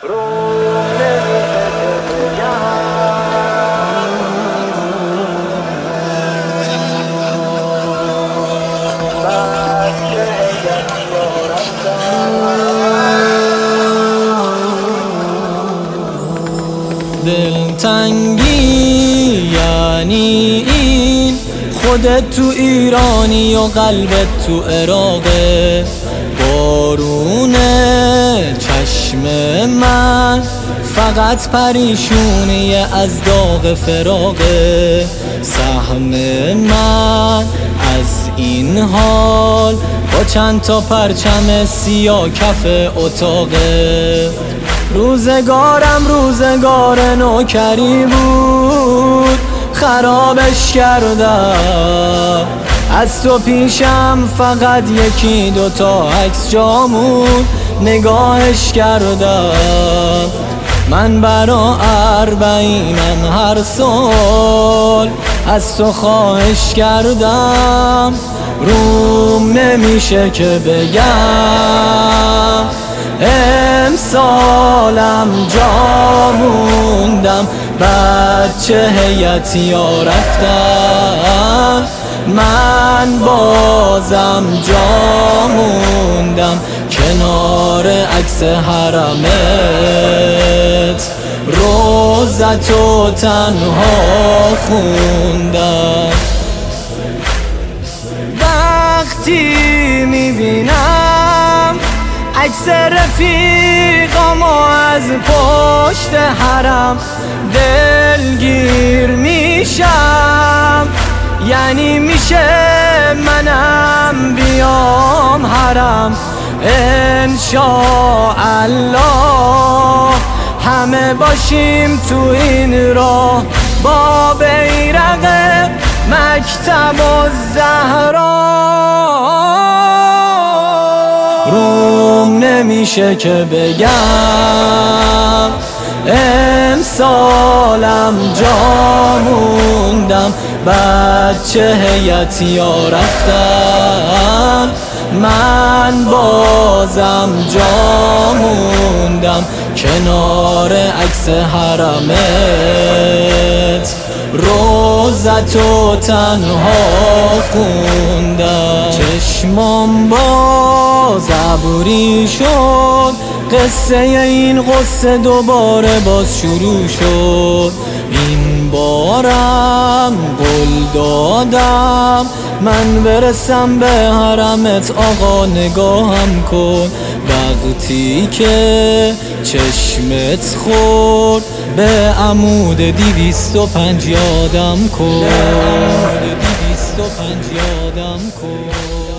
دلتنگی یعنی این، خودت تو ایرانی و قلبت تو عراقه. بارون چشم من فقط پریشونیه از داغ فراقه. سهم من از این حال با چند تا پرچم سیاه کف اتاقه. روزگارم روزگار نوکری بود، خرابش کردم. از تو پیشم فقط یکی دوتا عکس جامون نگاهش کردم. من برا 40م هر سال از تو خواهش کردم. روم نمیشه که بگم امسالم جا موندم. بچه هیئتیا رفتن، من بازم جا موندم کنار عکس حرمت. روزتو تنها خوندم. وقتی میبینم عکس رفیقامو از پشت حرم، دلگیر میشم. یعنی میشه منم بیام حرم. انشاءالله همه باشیم تو این راه با بیرق مکتب الزهرا. روم نمیشه که بگم امسالم جا موندم. بچه هیئتیا رفتن، من بازم جا موندم کنار عکس حرمت. روزتو تنها خوندم. چشمام باز عبوری شد، قصه این قصه دوباره باز شروع شد. این بارم قول دادم من برسم به حرمت. آقا نگاهم کن وقتی که چشمت خورد به عمود 205 یادم کن. 205 یادم کن.